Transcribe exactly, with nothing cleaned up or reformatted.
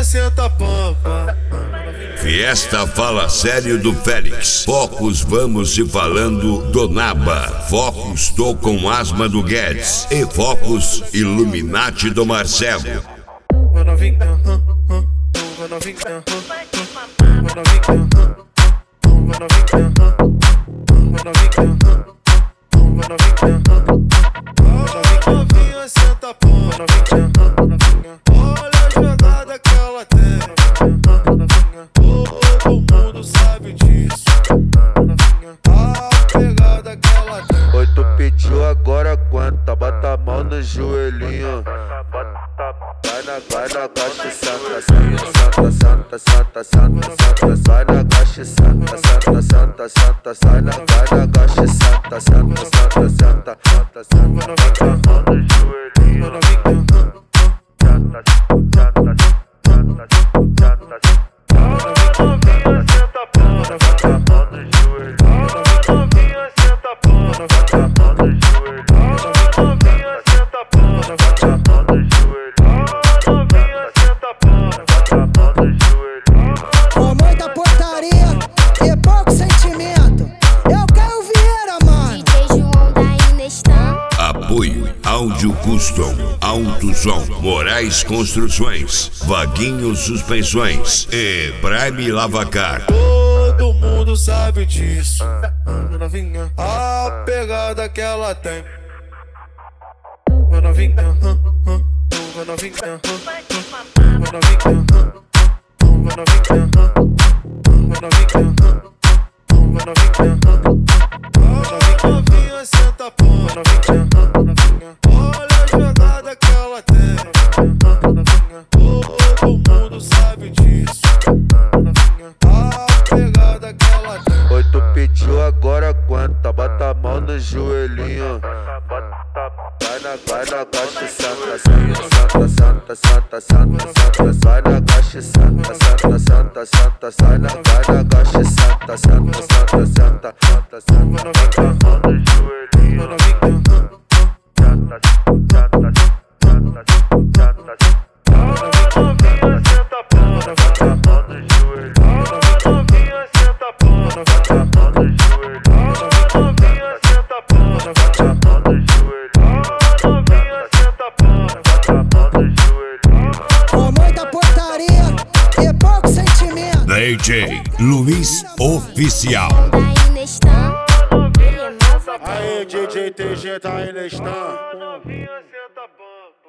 senta pampa. Fiesta Fala Sério do Félix. Focus Vamos Se Falando do Naba. Focus Tô Com Asma do Guedes. E Focus Illuminati do Marcelo. Novinha senta pampa. Olha a jogada que ela tem. Todo mundo sabe disso. A pegada que ela tem. Oi, tu pediu, agora aguenta. Bota a mão no joelhinho. Vai na, vai na gacha, santa, santa, santa, santa, santa, santa. Vai na gacha, santa, santa, santa, santa. Sai na, vai na gacha, santa, santa, santa, santa, santa, santa. Bota a mão no joelhinho. Santa, santa, santa, santa, santa. Novinha senta pampa. Bota a mão no joelhinho. Novinha senta pampa. Bota a mão no joelhinho. Novinha senta pampa. Bota a mão no joelhinho. Novinha senta pampa. Bota a mão no joelhinho. Com muita portaria e pouco sentimento. Eu quero Vieira, mano. D J João da Inestan. Apoio Áudio Custom, Alto Som, Moraes Construções, Vaguinho Suspensões e Prime Lavacar. Todo mundo sabe disso. Novinha, a pegada que ela tem. Novinha, novinha, novinha, novinha senta pampa. Olha a jogada que ela tem. Todo mundo sabe disso. A pegada que ela tem. Oi, tu pediu, agora aguenta. Bota a mão no joelhinho. Vai na, vai na gacha, santa, santa, santa, santa, santa, santa. Vai na gacha, santa, santa, santa, santa. Sai na, vai na gacha, santa, santa, santa, santa, santa, santa. Bota a mão no joelhinho. Santa, santa, santa, santa, santa. Novinha senta pampa. Bota a mão no joelhinho. Novinha senta pampa. Bota a mão no joelhinho. Novinha senta pampa. Bota a mão no joelhinho. Novinha senta pampa. Bota a mão no joelhinho. Com muita portaria e pouco sentimento. D J Luiz Oficial. Da Inestan. Ele é malvadão. Aê, D J T G tá aí na Stan. Novinha senta pampa.